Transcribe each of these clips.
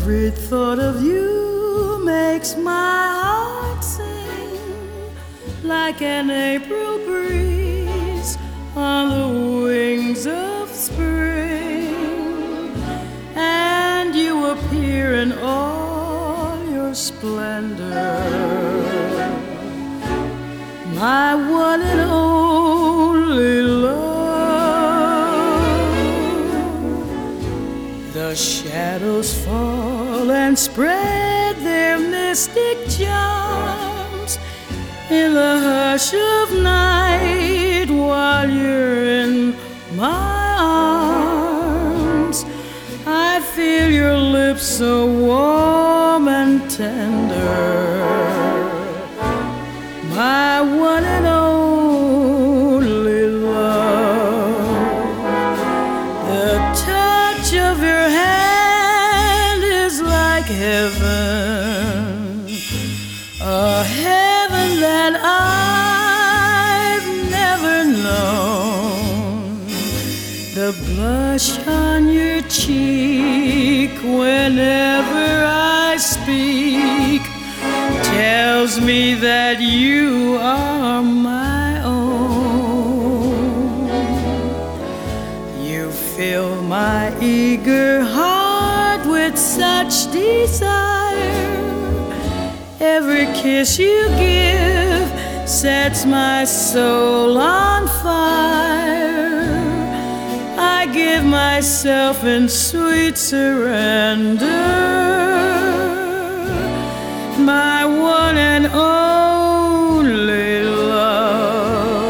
Every thought of you makes my heart sing like an April breeze on the wings of spring. And you appear in all your splendor, my one and only love. The shadows fall and spread their mystic charms in the hush of night while you're in my arms. I feel your lips so warm and tender, my one and only love. The touch of your hand is like heaven, a heaven that I've never known. The blush on your cheek whenever I speak tells me that you are my own. You fill my eager heart with such desire. Every kiss you give sets my soul on fire. I give myself in sweet surrender, my one and only love.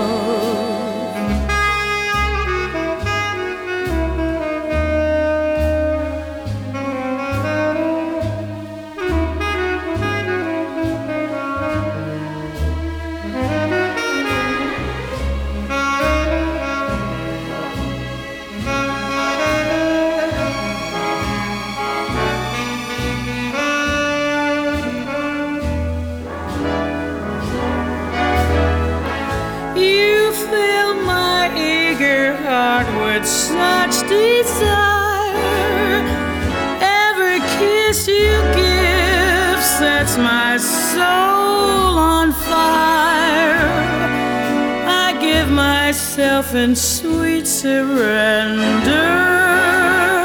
Heart with such desire. Every kiss you give sets my soul on fire. I give myself in sweet surrender.